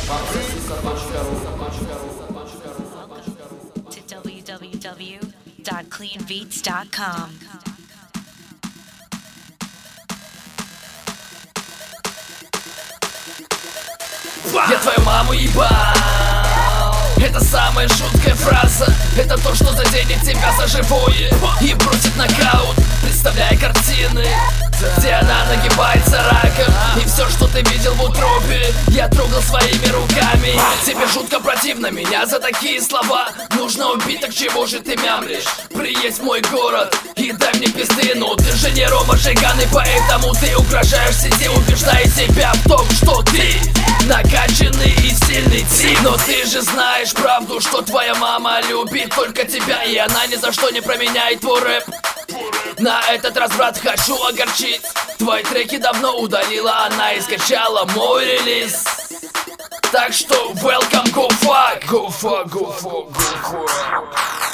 to www.cleanbeats.com. Я твою маму ебал. Это самая жуткая фраза. Это то, что заденет тебя за живое и бросит нокаут, представляя картины, где она нагибается раком. И все, что ты видел в утробе, я трогал своими руками. Тебе жутко противно меня за такие слова. Нужно убить, так чего же ты мямлишь? Приедь в мой город и дай мне пизды. Ну ты же не Рома Жиган, и поэтому ты угрожаешь сети, убеждая себя в том, что ты накачанный и сильный тип. Но ты же знаешь правду, что твоя мама любит только тебя, и она ни за что не променяет твой рэп на этот раз, брат, хочу огорчить. Твои треки давно удалила она и скачала мой релиз. Так что welcome, go fuck, go fuck, go fuck, go fuck.